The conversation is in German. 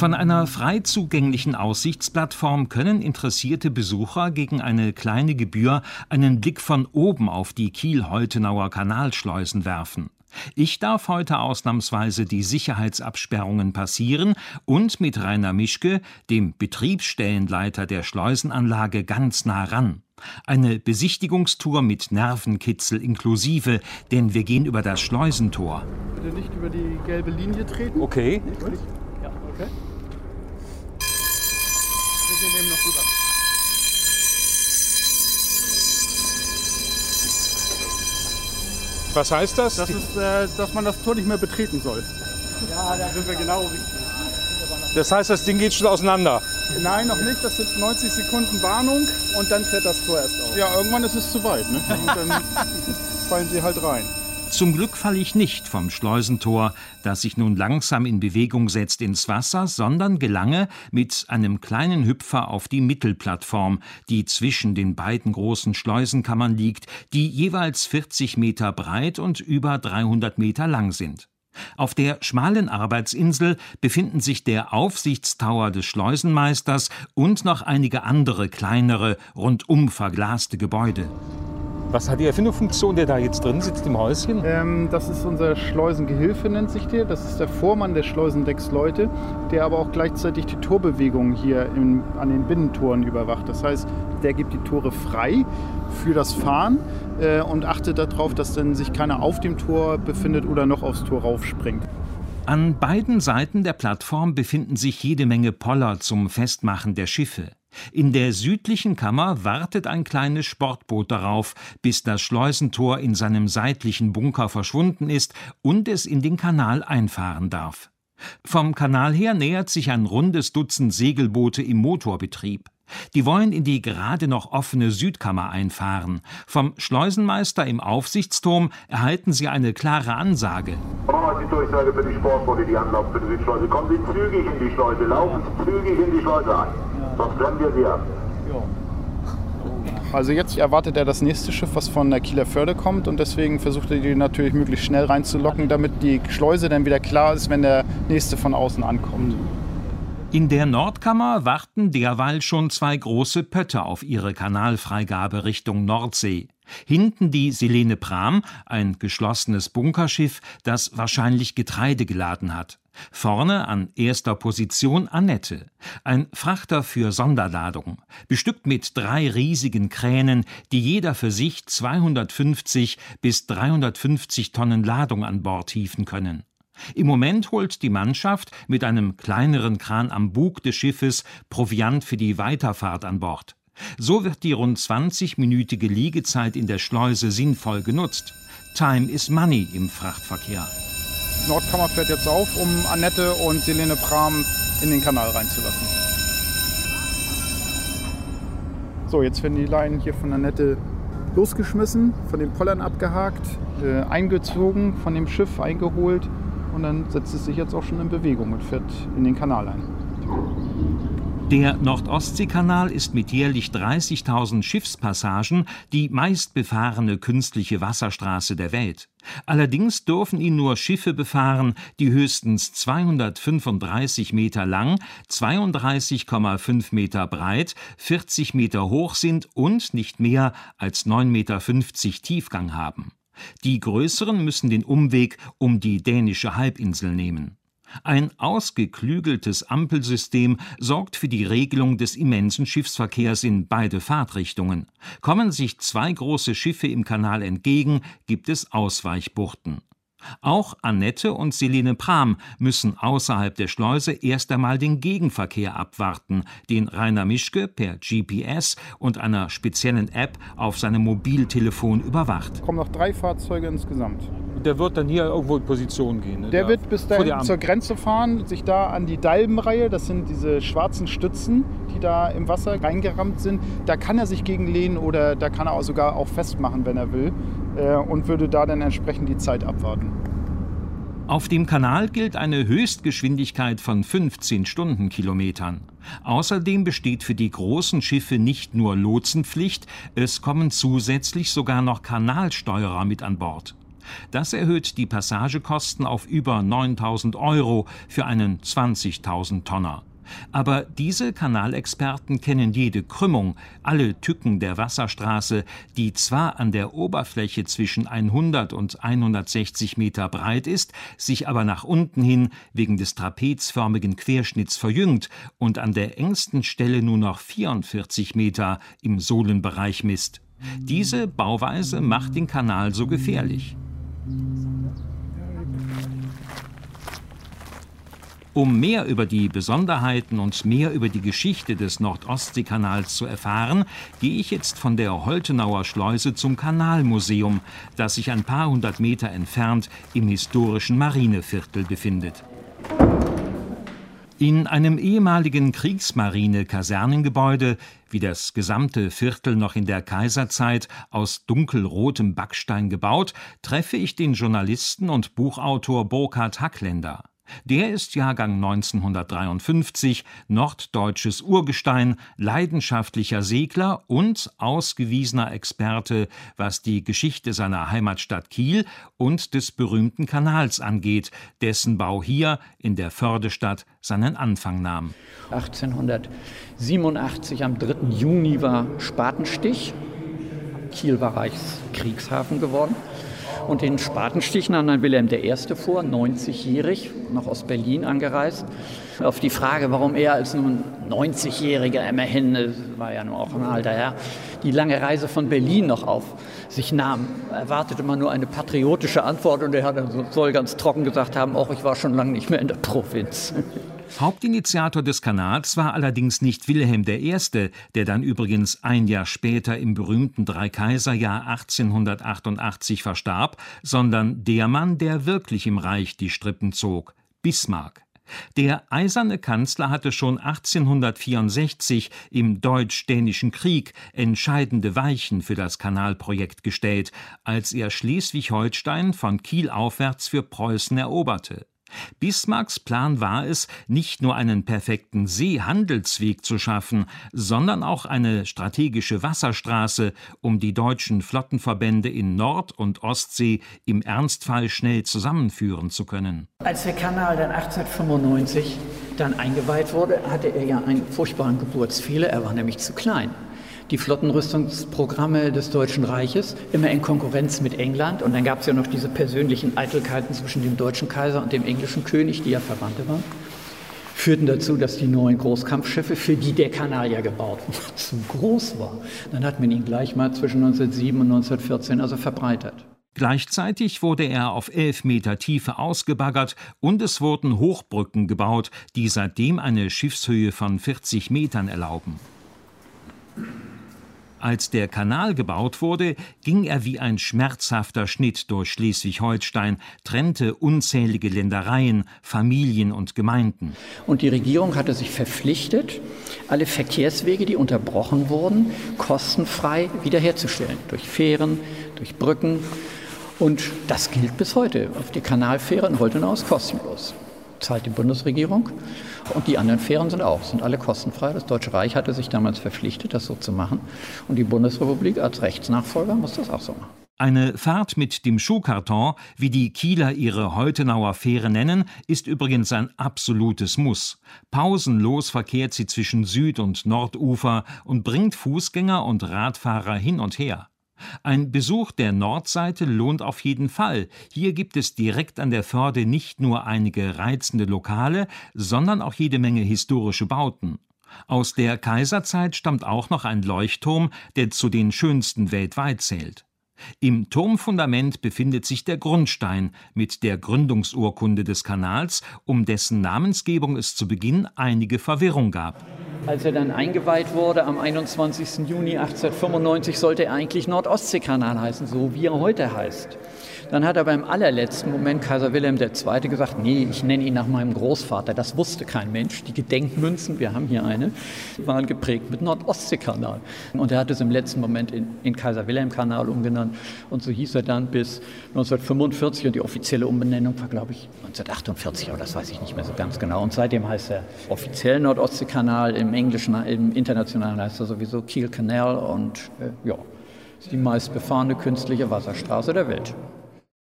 Von einer frei zugänglichen Aussichtsplattform können interessierte Besucher gegen eine kleine Gebühr einen Blick von oben auf die Kiel-Holtenauer Kanalschleusen werfen. Ich darf heute ausnahmsweise die Sicherheitsabsperrungen passieren und mit Rainer Mischke, dem Betriebsstellenleiter der Schleusenanlage, ganz nah ran. Eine Besichtigungstour mit Nervenkitzel inklusive, denn wir gehen über das Schleusentor. Bitte nicht über die gelbe Linie treten. Okay. Ja, okay. Wir gehen eben noch rüber. Was heißt das? Das ist, dass man das Tor nicht mehr betreten soll. Ja, da sind wir genau richtig. Das heißt, das Ding geht schon auseinander? Nein, noch nicht. Das sind 90 Sekunden Warnung und dann fährt das Tor erst auf. Ja, irgendwann ist es zu weit, ne? Und dann fallen sie halt rein. Zum Glück falle ich nicht vom Schleusentor, das sich nun langsam in Bewegung setzt, ins Wasser, sondern gelange mit einem kleinen Hüpfer auf die Mittelplattform, die zwischen den beiden großen Schleusenkammern liegt, die jeweils 40 Meter breit und über 300 Meter lang sind. Auf der schmalen Arbeitsinsel befinden sich der Aufsichtstower des Schleusenmeisters und noch einige andere kleinere, rundum verglaste Gebäude. Was hat die Erfindungsfunktion, der da jetzt drin sitzt im Häuschen? Das ist unser Schleusengehilfe, nennt sich der. Das ist der Vormann der Schleusendecksleute, der aber auch gleichzeitig die Torbewegungen hier an den Binnentoren überwacht. Das heißt, der gibt die Tore frei für das Fahren und achtet darauf, dass dann sich keiner auf dem Tor befindet oder noch aufs Tor raufspringt. An beiden Seiten der Plattform befinden sich jede Menge Poller zum Festmachen der Schiffe. In der südlichen Kammer wartet ein kleines Sportboot darauf, bis das Schleusentor in seinem seitlichen Bunker verschwunden ist und es in den Kanal einfahren darf. Vom Kanal her nähert sich ein rundes Dutzend Segelboote im Motorbetrieb. Die wollen in die gerade noch offene Südkammer einfahren. Vom Schleusenmeister im Aufsichtsturm erhalten sie eine klare Ansage. Die Durchsage für die Sportboote, die anlaufen für die Südschleuse. Kommen Sie zügig in die Schleuse, laufen Sie zügig in die Schleuse ein. Sonst brennen wir Sie ab. Also jetzt erwartet er das nächste Schiff, was von der Kieler Förde kommt, und deswegen versucht er die natürlich möglichst schnell reinzulocken, damit die Schleuse dann wieder klar ist, wenn der nächste von außen ankommt. In der Nordkammer warten derweil schon zwei große Pötte auf ihre Kanalfreigabe Richtung Nordsee. Hinten die Silene Pram, ein geschlossenes Bunkerschiff, das wahrscheinlich Getreide geladen hat. Vorne an erster Position Annette, ein Frachter für Sonderladung, bestückt mit 3 riesigen Kränen, die jeder für sich 250 bis 350 Tonnen Ladung an Bord hieven können. Im Moment holt die Mannschaft mit einem kleineren Kran am Bug des Schiffes Proviant für die Weiterfahrt an Bord. So wird die rund 20-minütige Liegezeit in der Schleuse sinnvoll genutzt. Time is money im Frachtverkehr. Die Nordkammer fährt jetzt auf, um Annette und Silene Pram in den Kanal reinzulassen. So, jetzt werden die Leinen hier von Annette losgeschmissen, von den Pollern abgehakt, eingezogen, von dem Schiff eingeholt. Und dann setzt es sich jetzt auch schon in Bewegung und fährt in den Kanal ein. Der Nord-Ostsee-Kanal ist mit jährlich 30.000 Schiffspassagen die meistbefahrene künstliche Wasserstraße der Welt. Allerdings dürfen ihn nur Schiffe befahren, die höchstens 235 Meter lang, 32,5 Meter breit, 40 Meter hoch sind und nicht mehr als 9,50 Meter Tiefgang haben. Die größeren müssen den Umweg um die dänische Halbinsel nehmen. Ein ausgeklügeltes Ampelsystem sorgt für die Regelung des immensen Schiffsverkehrs in beide Fahrtrichtungen. Kommen sich 2 große Schiffe im Kanal entgegen, gibt es Ausweichbuchten. Auch Annette und Silene Pram müssen außerhalb der Schleuse erst einmal den Gegenverkehr abwarten, den Rainer Mischke per GPS und einer speziellen App auf seinem Mobiltelefon überwacht. Es kommen noch 3 Fahrzeuge insgesamt. Der wird dann hier irgendwo in Position gehen? Ne? Der wird bis dahin zur Grenze fahren, sich da an die Dalbenreihe, das sind diese schwarzen Stützen, die da im Wasser reingerammt sind. Da kann er sich gegenlehnen oder da kann er auch sogar auch festmachen, wenn er will, und würde da dann entsprechend die Zeit abwarten. Auf dem Kanal gilt eine Höchstgeschwindigkeit von 15 Stundenkilometern. Außerdem besteht für die großen Schiffe nicht nur Lotsenpflicht, es kommen zusätzlich sogar noch Kanalsteuerer mit an Bord. Das erhöht die Passagekosten auf über 9.000 € für einen 20.000 Tonner. Aber diese Kanalexperten kennen jede Krümmung, alle Tücken der Wasserstraße, die zwar an der Oberfläche zwischen 100 und 160 Meter breit ist, sich aber nach unten hin wegen des trapezförmigen Querschnitts verjüngt und an der engsten Stelle nur noch 44 Meter im Sohlenbereich misst. Diese Bauweise macht den Kanal so gefährlich. Um mehr über die Besonderheiten und mehr über die Geschichte des Nord-Ostsee-Kanals zu erfahren, gehe ich jetzt von der Holtenauer Schleuse zum Kanalmuseum, das sich ein paar hundert Meter entfernt im historischen Marineviertel befindet. In einem ehemaligen Kriegsmarine-Kasernengebäude, wie das gesamte Viertel noch in der Kaiserzeit aus dunkelrotem Backstein gebaut, treffe ich den Journalisten und Buchautor Burkhard Hackländer. Der ist Jahrgang 1953, norddeutsches Urgestein, leidenschaftlicher Segler und ausgewiesener Experte, was die Geschichte seiner Heimatstadt Kiel und des berühmten Kanals angeht, dessen Bau hier in der Fördestadt seinen Anfang nahm. 1887 am 3. Juni war Spatenstich. Kiel war Reichskriegshafen geworden. Und den Spatenstich nahm dann Wilhelm I. vor, 90-jährig, noch aus Berlin angereist. Auf die Frage, warum er als nun 90-Jähriger immerhin, war ja nun auch ein alter Herr, die lange Reise von Berlin noch auf sich nahm, erwartete man nur eine patriotische Antwort und er soll ganz trocken gesagt haben, auch ich war schon lange nicht mehr in der Provinz. Hauptinitiator des Kanals war allerdings nicht Wilhelm I., der dann übrigens ein Jahr später im berühmten Dreikaiserjahr 1888 verstarb, sondern der Mann, der wirklich im Reich die Strippen zog, Bismarck. Der eiserne Kanzler hatte schon 1864 im Deutsch-Dänischen Krieg entscheidende Weichen für das Kanalprojekt gestellt, als er Schleswig-Holstein von Kiel aufwärts für Preußen eroberte. Bismarcks Plan war es, nicht nur einen perfekten Seehandelsweg zu schaffen, sondern auch eine strategische Wasserstraße, um die deutschen Flottenverbände in Nord- und Ostsee im Ernstfall schnell zusammenführen zu können. Als der Kanal dann 1895 dann eingeweiht wurde, hatte er ja einen furchtbaren Geburtsfehler, er war nämlich zu klein. Die Flottenrüstungsprogramme des Deutschen Reiches, immer in Konkurrenz mit England. Und dann gab es ja noch diese persönlichen Eitelkeiten zwischen dem deutschen Kaiser und dem englischen König, die ja Verwandte waren, führten dazu, dass die neuen Großkampfschiffe, für die der Kanal ja gebaut war, zu groß war. Dann hat man ihn gleich mal zwischen 1907 und 1914 also verbreitert. Gleichzeitig wurde er auf 11 Meter Tiefe ausgebaggert und es wurden Hochbrücken gebaut, die seitdem eine Schiffshöhe von 40 Metern erlauben. Als der Kanal gebaut wurde, ging er wie ein schmerzhafter Schnitt durch Schleswig-Holstein, trennte unzählige Ländereien, Familien und Gemeinden. Und die Regierung hatte sich verpflichtet, alle Verkehrswege, die unterbrochen wurden, kostenfrei wiederherzustellen. Durch Fähren, durch Brücken. Und das gilt bis heute. Auf die Kanalfähre in Holtenau ist kostenlos. Zahlt die Bundesregierung. Und die anderen Fähren sind alle kostenfrei. Das Deutsche Reich hatte sich damals verpflichtet, das so zu machen. Und die Bundesrepublik als Rechtsnachfolger muss das auch so machen. Eine Fahrt mit dem Schuhkarton, wie die Kieler ihre Holtenauer Fähre nennen, ist übrigens ein absolutes Muss. Pausenlos verkehrt sie zwischen Süd- und Nordufer und bringt Fußgänger und Radfahrer hin und her. Ein Besuch der Nordseite lohnt auf jeden Fall. Hier gibt es direkt an der Förde nicht nur einige reizende Lokale, sondern auch jede Menge historische Bauten. Aus der Kaiserzeit stammt auch noch ein Leuchtturm, der zu den schönsten weltweit zählt. Im Turmfundament befindet sich der Grundstein mit der Gründungsurkunde des Kanals, um dessen Namensgebung es zu Beginn einige Verwirrung gab. Als er dann eingeweiht wurde, am 21. Juni 1895, sollte er eigentlich Nord-Ostsee-Kanal heißen, so wie er heute heißt. Dann hat aber im allerletzten Moment Kaiser Wilhelm II. Gesagt, nee, ich nenne ihn nach meinem Großvater. Das wusste kein Mensch. Die Gedenkmünzen, wir haben hier eine, waren geprägt mit Nord-Ostsee-Kanal. Und er hat es im letzten Moment in Kaiser-Wilhelm-Kanal umgenannt. Und so hieß er dann bis 1945. Und die offizielle Umbenennung war, glaube ich, 1948, aber das weiß ich nicht mehr so ganz genau. Und seitdem heißt er offiziell Nord-Ostsee-Kanal, im Englischen, im Internationalen heißt er sowieso Kiel Canal. Und ist die meistbefahrene künstliche Wasserstraße der Welt.